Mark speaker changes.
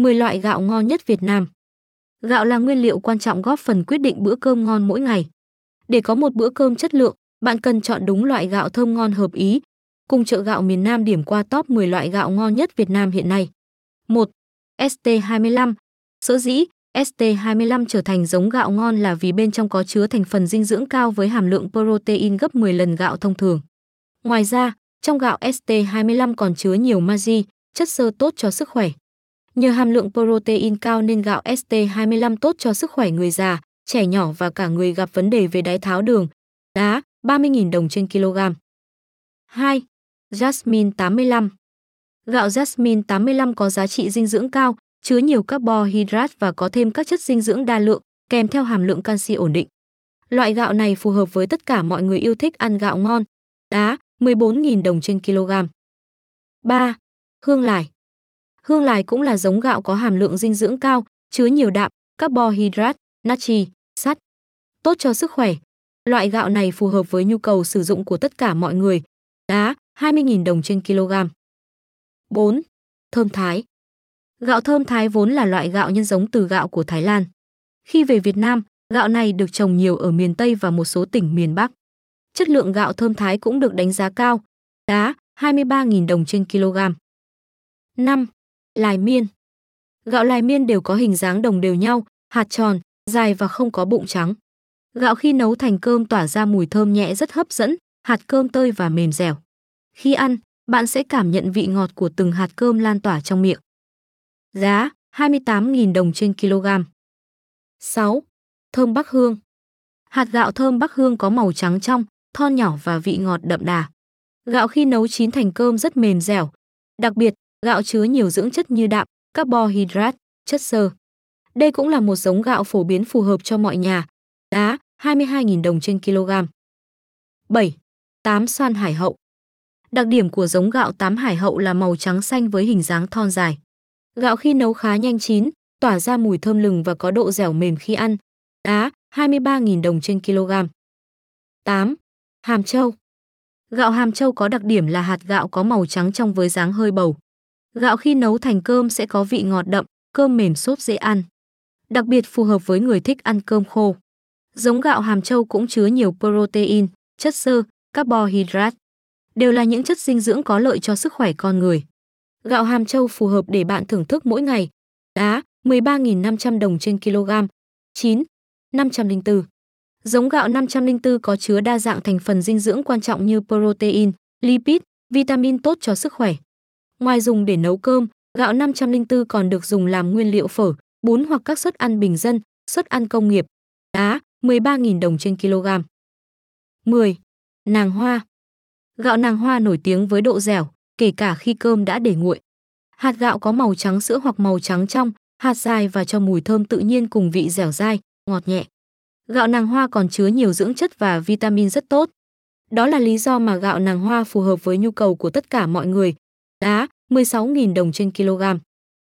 Speaker 1: 10 loại gạo ngon nhất Việt Nam. Gạo là nguyên liệu quan trọng góp phần quyết định bữa cơm ngon mỗi ngày. Để có một bữa cơm chất lượng, bạn cần chọn đúng loại gạo thơm ngon hợp ý. Cùng Chợ Gạo Miền Nam điểm qua top 10 loại gạo ngon nhất Việt Nam hiện nay. 1. ST25. Sở dĩ ST25 trở thành giống gạo ngon là vì bên trong có chứa thành phần dinh dưỡng cao với hàm lượng protein gấp 10 lần gạo thông thường. Ngoài ra, trong gạo ST25 còn chứa nhiều magie, chất xơ tốt cho sức khỏe. Nhờ hàm lượng protein cao nên gạo ST25 tốt cho sức khỏe người già, trẻ nhỏ và cả người gặp vấn đề về đái tháo đường. Giá 30.000 đồng trên kg. 2. Jasmine 85. Gạo Jasmine 85 có giá trị dinh dưỡng cao, chứa nhiều carbohydrate và có thêm các chất dinh dưỡng đa lượng, kèm theo hàm lượng canxi ổn định. Loại gạo này phù hợp với tất cả mọi người yêu thích ăn gạo ngon. Giá 14.000 đồng trên kg. 3. Hương Lài. Hương Lài cũng là giống gạo có hàm lượng dinh dưỡng cao, chứa nhiều đạm, carbohydrate, natri, sắt, tốt cho sức khỏe. Loại gạo này phù hợp với nhu cầu sử dụng của tất cả mọi người. Giá 20.000 đồng trên kg. 4. Thơm Thái. Gạo thơm Thái vốn là loại gạo nhân giống từ gạo của Thái Lan. Khi về Việt Nam, gạo này được trồng nhiều ở miền Tây và một số tỉnh miền Bắc. Chất lượng gạo thơm Thái cũng được đánh giá cao. Giá 23.000 đồng trên kg. 5. Lài Miên. Gạo Lài Miên đều có hình dáng đồng đều nhau, hạt tròn, dài và không có bụng trắng. Gạo khi nấu thành cơm tỏa ra mùi thơm nhẹ rất hấp dẫn, hạt cơm tơi và mềm dẻo. Khi ăn, bạn sẽ cảm nhận vị ngọt của từng hạt cơm lan tỏa trong miệng. Giá 28.000 đồng trên kg. 6. Thơm Bắc Hương. Hạt gạo thơm Bắc Hương có màu trắng trong, thon nhỏ và vị ngọt đậm đà. Gạo khi nấu chín thành cơm rất mềm dẻo. Đặc biệt, gạo chứa nhiều dưỡng chất như đạm, carbohydrate, chất xơ. Đây cũng là một giống gạo phổ biến phù hợp cho mọi nhà. Giá 22.000 đồng trên kg. 7. Tám Xoan Hải Hậu. Đặc điểm của giống gạo Tám Hải Hậu là màu trắng xanh với hình dáng thon dài. Gạo khi nấu khá nhanh chín, tỏa ra mùi thơm lừng và có độ dẻo mềm khi ăn. Giá 23.000 đồng trên kg. 8. Hàm Châu. Gạo Hàm Châu có đặc điểm là hạt gạo có màu trắng trong với dáng hơi bầu. Gạo khi nấu thành cơm sẽ có vị ngọt đậm, cơm mềm xốp dễ ăn. Đặc biệt phù hợp với người thích ăn cơm khô. Giống gạo Hàm Châu cũng chứa nhiều protein, chất xơ, carbohydrate. Đều là những chất dinh dưỡng có lợi cho sức khỏe con người. Gạo Hàm Châu phù hợp để bạn thưởng thức mỗi ngày. Giá 13.500 đồng trên kg. 9. 504. Giống gạo 504 có chứa đa dạng thành phần dinh dưỡng quan trọng như protein, lipid, vitamin tốt cho sức khỏe. Ngoài dùng để nấu cơm, gạo 504 còn được dùng làm nguyên liệu phở, bún hoặc các suất ăn bình dân, suất ăn công nghiệp. Giá 13.000 đồng trên kg. 10. Nàng Hoa. Gạo nàng hoa nổi tiếng với độ dẻo, kể cả khi cơm đã để nguội. Hạt gạo có màu trắng sữa hoặc màu trắng trong, hạt dài và cho mùi thơm tự nhiên cùng vị dẻo dai, ngọt nhẹ. Gạo nàng hoa còn chứa nhiều dưỡng chất và vitamin rất tốt. Đó là lý do mà gạo nàng hoa phù hợp với nhu cầu của tất cả mọi người. Giá 16.000 đồng trên kg.